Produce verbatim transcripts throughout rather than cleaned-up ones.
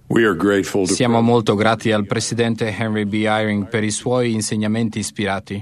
Siamo molto grati al presidente Henry B. Eyring per i suoi insegnamenti ispirati.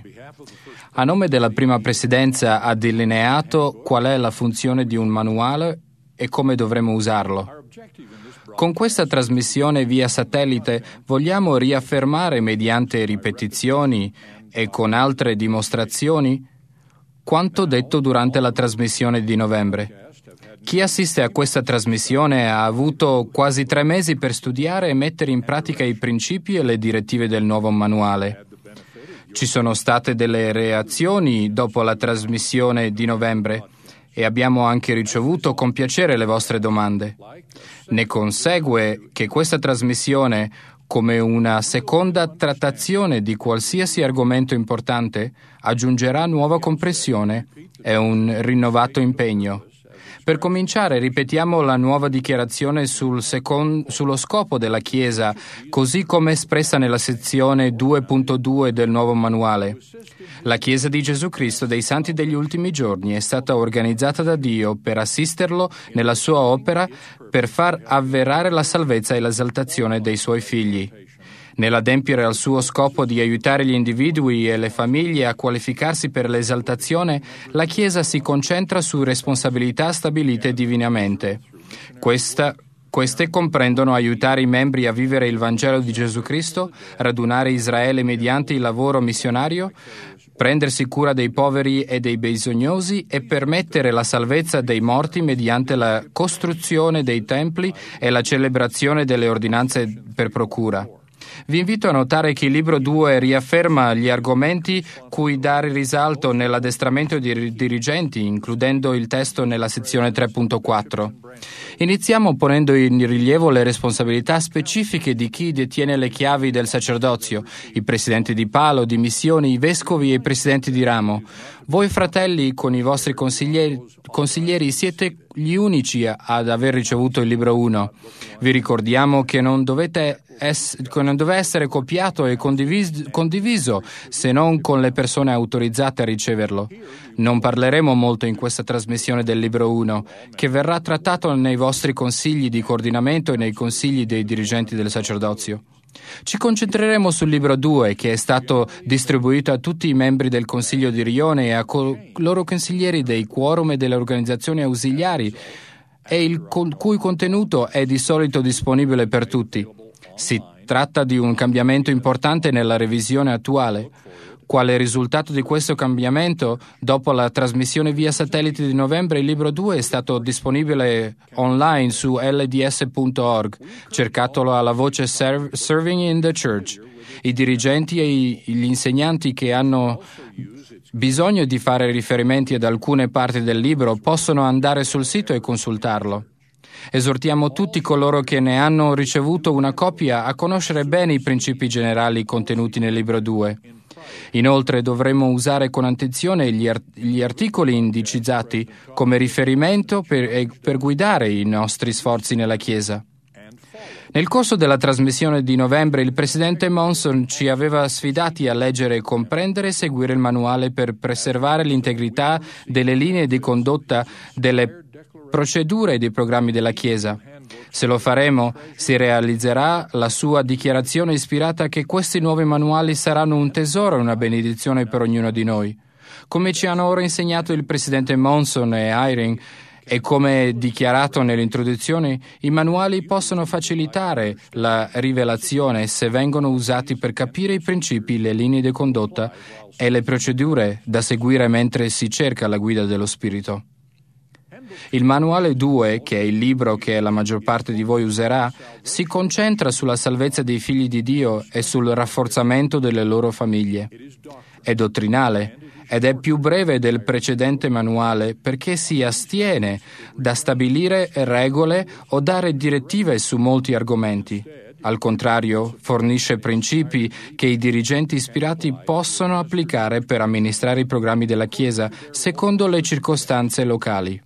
A nome della prima presidenza ha delineato qual è la funzione di un manuale e come dovremo usarlo. Con questa trasmissione via satellite vogliamo riaffermare mediante ripetizioni e con altre dimostrazioni quanto detto durante la trasmissione di novembre. Chi assiste a questa trasmissione ha avuto quasi tre mesi per studiare e mettere in pratica i principi e le direttive del nuovo manuale. Ci sono state delle reazioni dopo la trasmissione di novembre e abbiamo anche ricevuto con piacere le vostre domande. Ne consegue che questa trasmissione, come una seconda trattazione di qualsiasi argomento importante, aggiungerà nuova comprensione e un rinnovato impegno. Per cominciare, ripetiamo la nuova dichiarazione sul secon- sullo scopo della Chiesa, così come espressa nella sezione due punto due del nuovo manuale. La Chiesa di Gesù Cristo dei Santi degli Ultimi Giorni è stata organizzata da Dio per assisterlo nella sua opera per far avverare la salvezza e l'esaltazione dei suoi figli. Nell'adempiere al suo scopo di aiutare gli individui e le famiglie a qualificarsi per l'esaltazione, la Chiesa si concentra su responsabilità stabilite divinamente. Questa, queste comprendono aiutare i membri a vivere il Vangelo di Gesù Cristo, radunare Israele mediante il lavoro missionario, prendersi cura dei poveri e dei bisognosi e permettere la salvezza dei morti mediante la costruzione dei templi e la celebrazione delle ordinanze per procura. Vi invito a notare che il libro due riafferma gli argomenti cui dare risalto nell'addestramento dei dirigenti, includendo il testo nella sezione tre punto quattro. Iniziamo ponendo in rilievo le responsabilità specifiche di chi detiene le chiavi del sacerdozio, i presidenti di palo, di missioni, i vescovi e i presidenti di ramo. Voi fratelli, con i vostri consiglieri, consiglieri siete gli unici ad aver ricevuto il libro uno. Vi ricordiamo che non dovete ess- che non deve essere copiato e condivis- condiviso se non con le persone autorizzate a riceverlo. Non parleremo molto in questa trasmissione del libro uno, che verrà trattato nei vostri consigli di coordinamento e nei consigli dei dirigenti del sacerdozio. Ci concentreremo sul libro due, che è stato distribuito a tutti i membri del Consiglio di Rione e a co- loro consiglieri dei quorum e delle organizzazioni ausiliari, e il con- cui contenuto è di solito disponibile per tutti. Si tratta di un cambiamento importante nella revisione attuale. Quale risultato di questo cambiamento, dopo la trasmissione via satellite di novembre, il libro due è stato disponibile online su L D S punto org. Cercatelo alla voce Serving in the Church. I dirigenti e gli insegnanti che hanno bisogno di fare riferimenti ad alcune parti del libro possono andare sul sito e consultarlo. Esortiamo tutti coloro che ne hanno ricevuto una copia a conoscere bene i principi generali contenuti nel libro due. Inoltre dovremo usare con attenzione gli, art- gli articoli indicizzati come riferimento per, per guidare i nostri sforzi nella Chiesa. Nel corso della trasmissione di novembre il presidente Monson ci aveva sfidati a leggere, comprendere e seguire il manuale per preservare l'integrità delle linee di condotta, delle procedure e dei programmi della Chiesa. Se lo faremo, si realizzerà la sua dichiarazione ispirata che questi nuovi manuali saranno un tesoro e una benedizione per ognuno di noi. Come ci hanno ora insegnato il presidente Monson e Eyring, e come dichiarato nell'introduzione, i manuali possono facilitare la rivelazione se vengono usati per capire i principi, le linee di condotta e le procedure da seguire mentre si cerca la guida dello Spirito. Il manuale due, che è il libro che la maggior parte di voi userà, si concentra sulla salvezza dei figli di Dio e sul rafforzamento delle loro famiglie. È dottrinale ed è più breve del precedente manuale perché si astiene da stabilire regole o dare direttive su molti argomenti. Al contrario, fornisce principi che i dirigenti ispirati possono applicare per amministrare i programmi della Chiesa secondo le circostanze locali.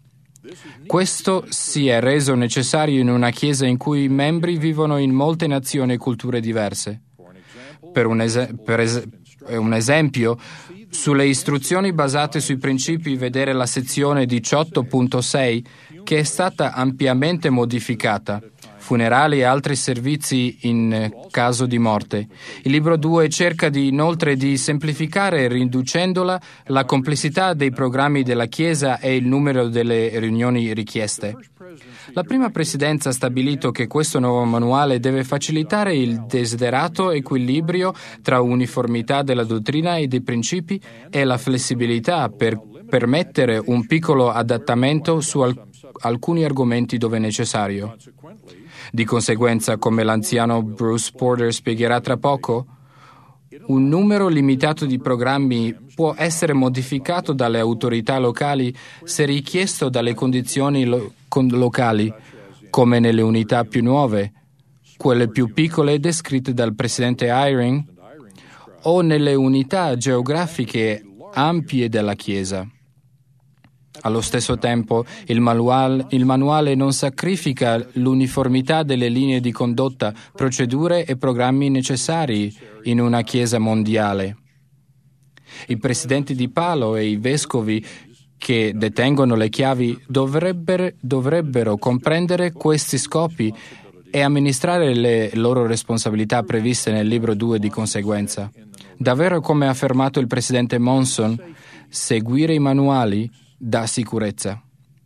Questo si è reso necessario in una Chiesa in cui i membri vivono in molte nazioni e culture diverse. Per un, es- per es- un esempio, sulle istruzioni basate sui principi vedere la sezione diciotto punto sei, che è stata ampiamente modificata. funerali e altri servizi in caso di morte. Il libro due cerca di, inoltre di semplificare, riducendola, la complessità dei programmi della Chiesa e il numero delle riunioni richieste. La prima presidenza ha stabilito che questo nuovo manuale deve facilitare il desiderato equilibrio tra uniformità della dottrina e dei principi e la flessibilità per permettere un piccolo adattamento su al- alcuni argomenti dove necessario. Di conseguenza, come l'anziano Bruce Porter spiegherà tra poco, un numero limitato di programmi può essere modificato dalle autorità locali se richiesto dalle condizioni lo- con- locali, come nelle unità più nuove, quelle più piccole descritte dal presidente Eyring, o nelle unità geografiche ampie della Chiesa. Allo stesso tempo, il manuale, il manuale non sacrifica l'uniformità delle linee di condotta, procedure e programmi necessari in una Chiesa mondiale. I presidenti di palo e i vescovi che detengono le chiavi dovrebbero, dovrebbero comprendere questi scopi e amministrare le loro responsabilità previste nel libro due di conseguenza. Davvero, come ha affermato il presidente Monson, seguire i manuali dà sicurezza.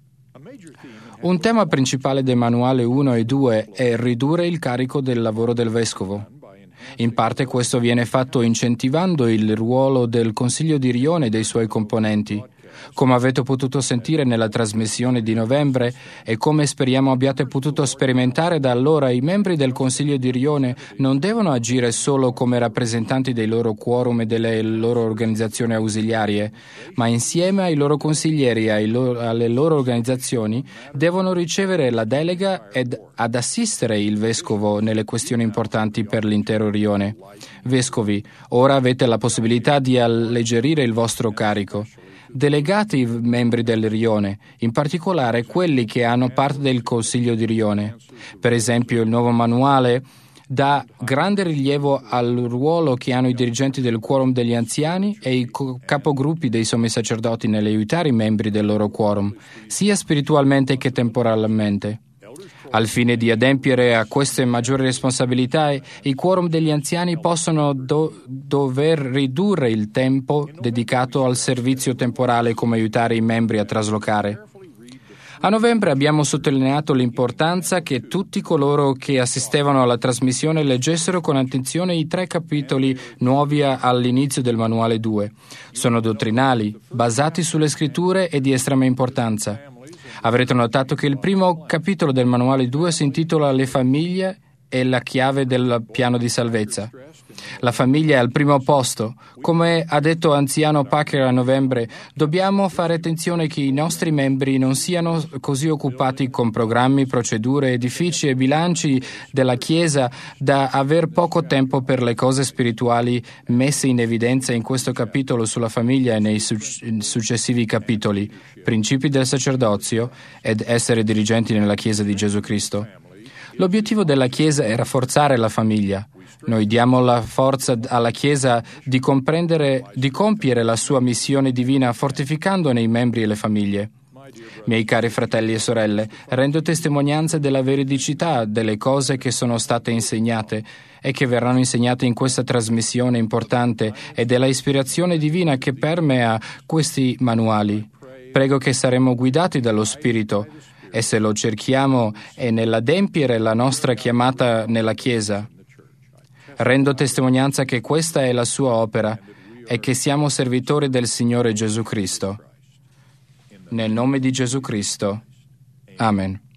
Un tema principale del manuale uno e due è ridurre il carico del lavoro del vescovo. In parte questo viene fatto incentivando il ruolo del Consiglio di Rione e dei suoi componenti. Come avete potuto sentire nella trasmissione di novembre e come speriamo abbiate potuto sperimentare da allora, i membri del Consiglio di Rione non devono agire solo come rappresentanti dei loro quorum e delle loro organizzazioni ausiliarie, ma insieme ai loro consiglieri e loro, alle loro organizzazioni devono ricevere la delega ed ad assistere il vescovo nelle questioni importanti per l'intero Rione. Vescovi, ora avete la possibilità di alleggerire il vostro carico. Delegate i membri del Rione, in particolare quelli che hanno parte del Consiglio di Rione. Per esempio, il nuovo manuale dà grande rilievo al ruolo che hanno i dirigenti del quorum degli anziani e i capogruppi dei sommi sacerdoti nell'aiutare i membri del loro quorum, sia spiritualmente che temporalmente. Al fine di adempiere a queste maggiori responsabilità, i quorum degli anziani possono do- dover ridurre il tempo dedicato al servizio temporale come aiutare i membri a traslocare. A novembre abbiamo sottolineato l'importanza che tutti coloro che assistevano alla trasmissione leggessero con attenzione i tre capitoli nuovi all'inizio del manuale due. Sono dottrinali, basati sulle scritture e di estrema importanza. Avrete notato che il primo capitolo del manuale due si intitola Le famiglie e la chiave del piano di salvezza. La famiglia è al primo posto. Come ha detto anziano Packer a novembre, dobbiamo fare attenzione che i nostri membri non siano così occupati con programmi, procedure, edifici e bilanci della Chiesa da aver poco tempo per le cose spirituali messe in evidenza in questo capitolo sulla famiglia e nei successivi capitoli, principi del sacerdozio ed essere dirigenti nella Chiesa di Gesù Cristo. L'obiettivo della Chiesa è rafforzare la famiglia. Noi diamo la forza alla Chiesa di comprendere, di compiere la sua missione divina fortificandone i membri e le famiglie. Miei cari fratelli e sorelle, rendo testimonianza della veridicità delle cose che sono state insegnate e che verranno insegnate in questa trasmissione importante e della ispirazione divina che permea questi manuali. Prego che saremo guidati dallo Spirito e se lo cerchiamo è nell'adempiere la nostra chiamata nella Chiesa. Rendo testimonianza che questa è la sua opera e che siamo servitori del Signore Gesù Cristo. Nel nome di Gesù Cristo. Amen.